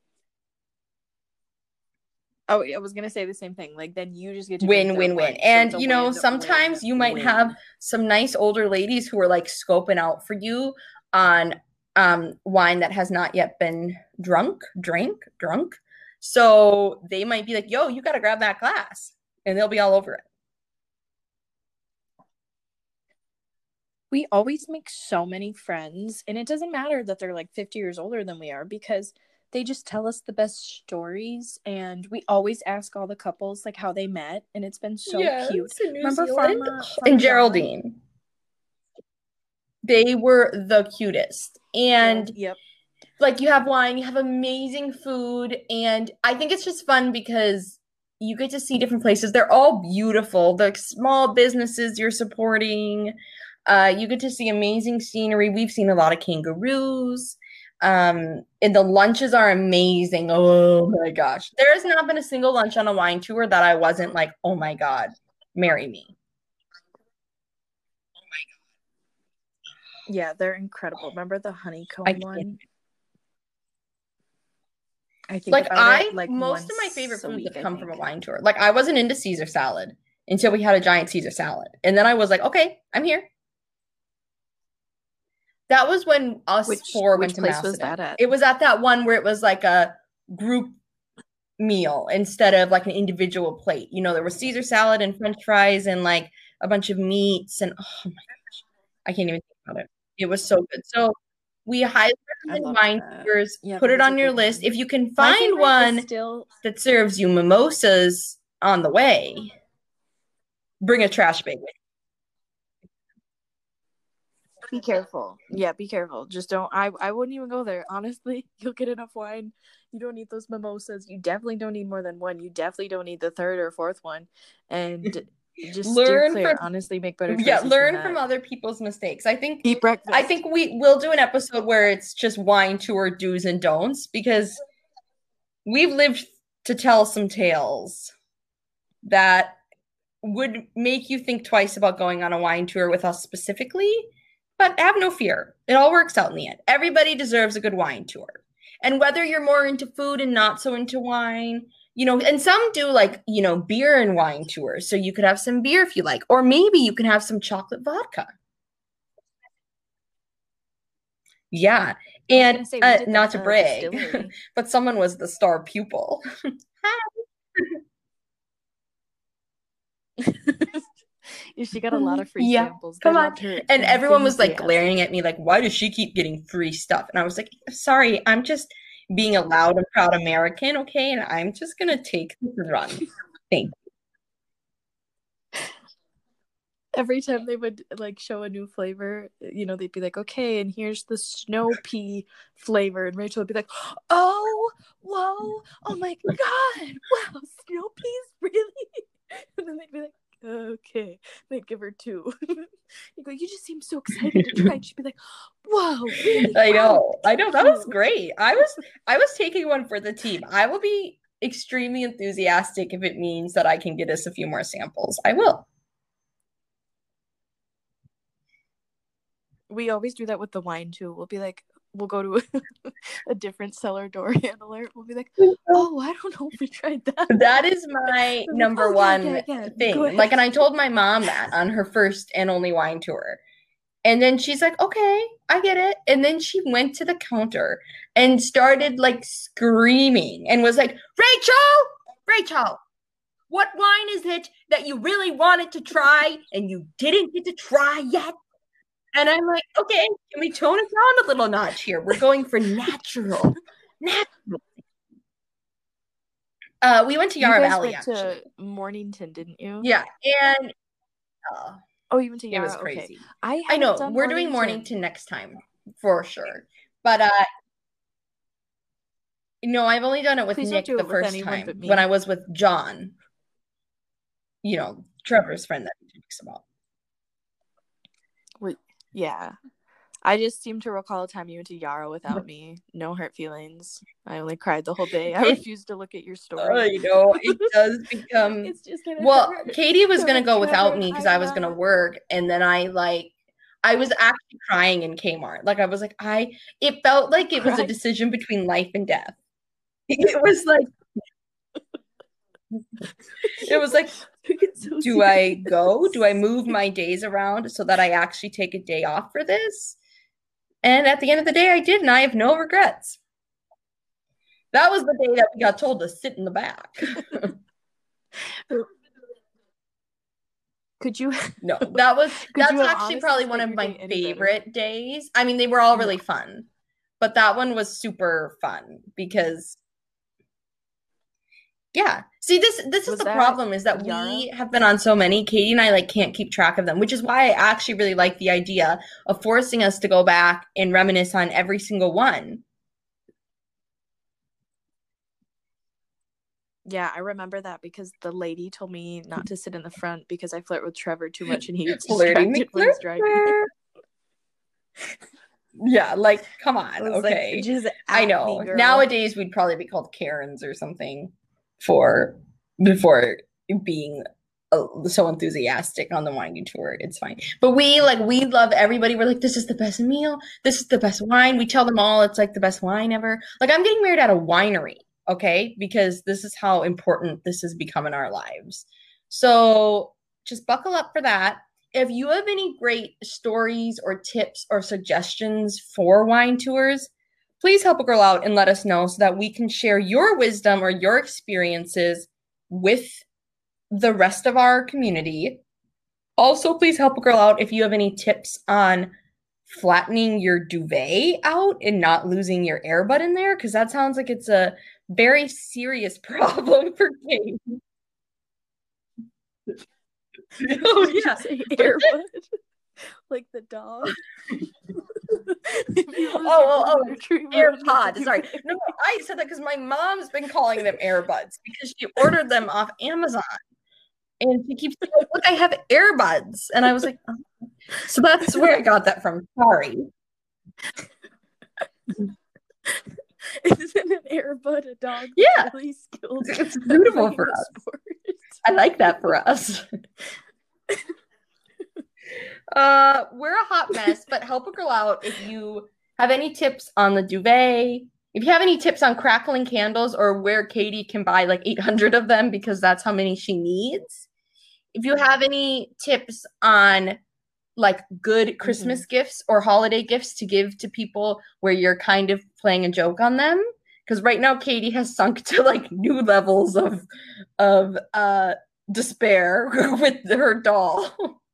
Oh, I was gonna say the same thing. Like, then you just get to win, win, win. So and you know, win, sometimes win, you might win. have some nice older ladies who are like scoping out for you on um, wine that has not yet been drunk, drank, drunk. So they might be like, yo, you got to grab that glass. And they'll be all over it. We always make so many friends. And it doesn't matter that they're like fifty years older than we are, because they just tell us the best stories. And we always ask all the couples like how they met. And it's been so yes, cute. Remember Farmer, Farmer and Geraldine? They were the cutest. And yeah, yep. Like, you have wine, you have amazing food, and I think it's just fun because you get to see different places. They're all beautiful. The small businesses you're supporting. Uh, you get to see amazing scenery. We've seen a lot of kangaroos. Um, and the lunches are amazing. Oh my gosh. There has not been a single lunch on a wine tour that I wasn't like, oh my God, marry me. Yeah, they're incredible. Remember the honeycomb one? I think like I it, like most of my favorite foods have come from a wine tour. Like, I wasn't into Caesar salad until we had a giant Caesar salad. And then I was like, okay, I'm here. That was when us which, four which went to place Macedon. Was that at? It was at that one where it was like a group meal instead of like an individual plate. You know, there was Caesar salad and French fries and like a bunch of meats and oh my gosh, I can't even think about it. It was so good. So we highly recommend wine tours. Yeah, put it on your list. One. If you can find one still... that serves you mimosas on the way, bring a trash bag with you. Be careful. Yeah, be careful. Just don't. I, I wouldn't even go there. Honestly, you'll get enough wine. You don't need those mimosas. You definitely don't need more than one. You definitely don't need the third or fourth one. And just learn clear. From honestly make better choices. Yeah, learn from other people's mistakes. I think eat breakfast. I think we will do an episode where it's just wine tour do's and don'ts, because we've lived to tell some tales that would make you think twice about going on a wine tour with us specifically. But have no fear. It all works out in the end. Everybody deserves a good wine tour. And whether you're more into food and not so into wine, you know, and some do like, you know, beer and wine tours. So you could have some beer if you like, or maybe you can have some chocolate vodka. Yeah. And say, uh, not to brag, but someone was the star pupil. She got a lot of free yeah, samples. Come on. And everyone was like glaring at me like, why does she keep getting free stuff? And I was like, sorry, I'm just being a loud and proud American, okay? And I'm just going to take the run. Thank you. Every time they would like show a new flavor, you know, they'd be like, okay, and here's the snow pea flavor. And Rachel would be like, oh, whoa, oh my God, wow, snow peas, really? And then they'd be like, okay, they'd give her two. You go, you just seem so excited to try. And she'd be like, whoa, really? I know, I know, that was great. I was, I was taking one for the team. I will be extremely enthusiastic if it means that I can get us a few more samples. I will. We always do that with the wine too. We'll be like, we'll go to a, a different cellar door handler. We'll be like, oh, I don't know if we tried that. That is my number like, oh, one yeah, yeah, yeah. thing. Like, and I told my mom that on her first and only wine tour. And then she's like, okay, I get it. And then she went to the counter and started like screaming and was like, Rachel, Rachel, what wine is it that you really wanted to try and you didn't get to try yet? And I'm like, okay, can we tone it down a little notch here? We're going for natural. Natural. Uh, we went to Yarra you guys Valley, went actually. to Mornington, didn't you? Yeah, and uh, oh, you went to it Yarra. was crazy. Okay. I I know haven't done we're doing Mornington. Mornington next time for sure, but uh, no, I've only done it with Please don't Nick do the it with first anyone time but me. when I was with John. You know, Trevor's friend that he talks about. Wait, yeah. I just seem to recall a time you went to Yarra without me. No hurt feelings. I only cried the whole day. I It- refused to look at your story. Oh, you know, it does become. It's just gonna Well, hurt. Katie was So gonna that go Trevor without and me because I I was gonna laugh. work, and then I like, I was actually crying in Kmart. Like I was like, I. It felt like it was a Cry. decision between life and death. It was like, it was like, It's so do I serious. go? Do I move my days around so that I actually take a day off for this? And at the end of the day, I did, and I have no regrets. That was the day that we got told to sit in the back. Could you? No, that was Could that's you have actually honestly probably spent one of your my day any better? favorite days. I mean, they were all really No. fun, but that one was super fun because yeah. See, this this is Was the that problem is that Yarra? we have been on so many. Katie and I like can't keep track of them, which is why I actually really like the idea of forcing us to go back and reminisce on every single one. Yeah, I remember that because the lady told me not to sit in the front because I flirt with Trevor too much and he gets Flirting distracted when he's driving. McFlirter. Yeah, like come on, I was like, okay. just I at know. me, girl. Nowadays we'd probably be called Karens or something for before being uh, so enthusiastic on the wine tour. It's fine. But we like we love everybody. We're like, this is the best meal. This is the best wine. We tell them all it's like the best wine ever. Like I'm getting married at a winery, okay? Because this is how important this has become in our lives. So just buckle up for that. If you have any great stories or tips or suggestions for wine tours, please help a girl out and let us know so that we can share your wisdom or your experiences with the rest of our community. Also, please help a girl out if you have any tips on flattening your duvet out and not losing your earbud in there, because that sounds like it's a very serious problem for Kate. Oh yeah, say Airbud, like the dog. oh, oh, oh, AirPods. Sorry, no, I said that because my mom's been calling them AirBuds because she ordered them off Amazon, and she keeps saying, "Look, I have AirBuds," and I was like, oh. "So that's where I got that from." Sorry. Isn't an Airbud a dog? Yeah, really skilled. It's beautiful for us. Sport? I like that for us. uh, we're a hot mess, but help a girl out if you have any tips on the duvet. If you have any tips on crackling candles or where Katie can buy like eight hundred of them because that's how many she needs. If you have any tips on like good Christmas mm-hmm. gifts or holiday gifts to give to people where you're kind of playing a joke on them. Because right now Katie has sunk to like new levels of of uh, despair with her doll.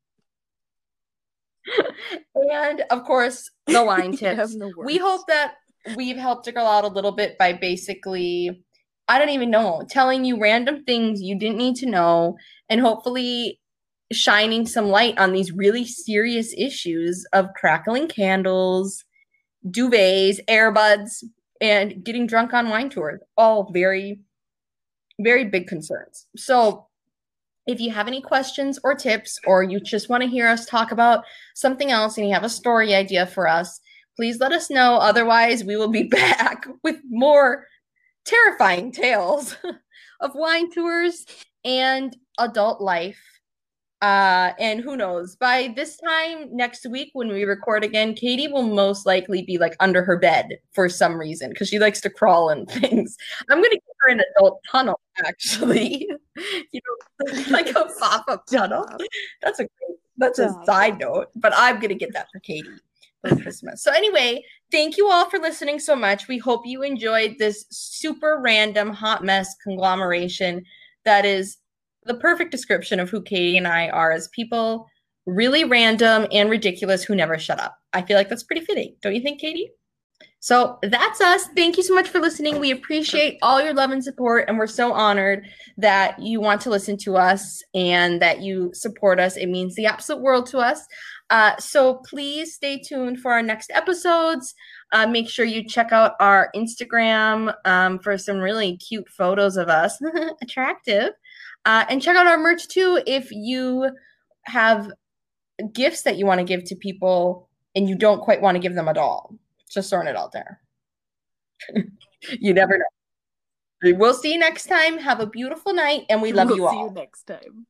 And of course, the wine tips. The we hope that we've helped a girl out a little bit by basically, I don't even know, telling you random things you didn't need to know and hopefully shining some light on these really serious issues of crackling candles, duvets, AirBuds, and getting drunk on wine tours. All very, very big concerns. So if you have any questions or tips, or you just want to hear us talk about something else and you have a story idea for us, please let us know. Otherwise, we will be back with more terrifying tales of wine tours and adult life. Uh, and who knows, by this time next week when we record again, Katie will most likely be like under her bed for some reason because she likes to crawl and things. I'm going to give her an adult tunnel, actually. You know, like a pop-up tunnel. That's a great That's a Stop. side note, but I'm going to get that for Katie for Christmas. So anyway, thank you all for listening so much. We hope you enjoyed this super random hot mess conglomeration that is the perfect description of who Katie and I are as people. Really random and ridiculous who never shut up. I feel like that's pretty fitting. Don't you think, Katie? So that's us. Thank you so much for listening. We appreciate all your love and support, and we're so honored that you want to listen to us and that you support us. It means the absolute world to us. Uh, so please stay tuned for our next episodes. Uh, make sure you check out our Instagram um, for some really cute photos of us. Attractive. Uh, and check out our merch too if you have gifts that you want to give to people and you don't quite want to give them a doll. Just throwing it out there. You never know. We'll see you next time. Have a beautiful night, and we love we'll you all. See you next time.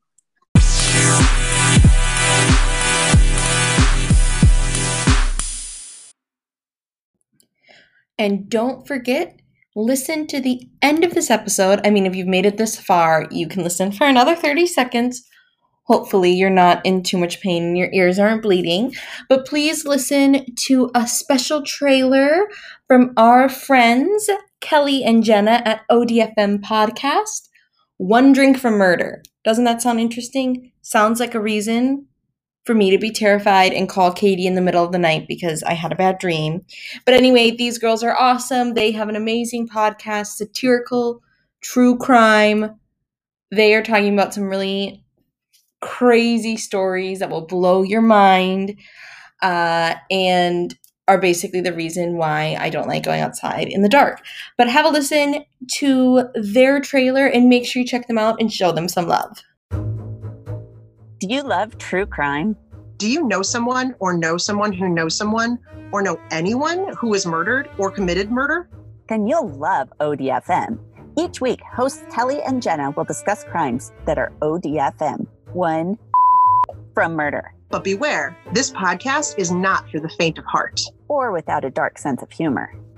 And don't forget, listen to the end of this episode. I mean, if you've made it this far, you can listen for another thirty seconds. Hopefully you're not in too much pain and your ears aren't bleeding. But please listen to a special trailer from our friends, Kelly and Jenna at O D F M Podcast, One Drink for Murder. Doesn't that sound interesting? Sounds like a reason for me to be terrified and call Katie in the middle of the night because I had a bad dream. But anyway, these girls are awesome. They have an amazing podcast, satirical, true crime. They are talking about some really crazy stories that will blow your mind uh, and are basically the reason why I don't like going outside in the dark. But have a listen to their trailer and make sure you check them out and show them some love. Do you love true crime? Do you know someone or know someone who knows someone or know anyone who was murdered or committed murder? Then you'll love O D F M. Each week, hosts Kelly and Jenna will discuss crimes that are O D F M. One from murder. But beware, this podcast is not for the faint of heart. Or without a dark sense of humor.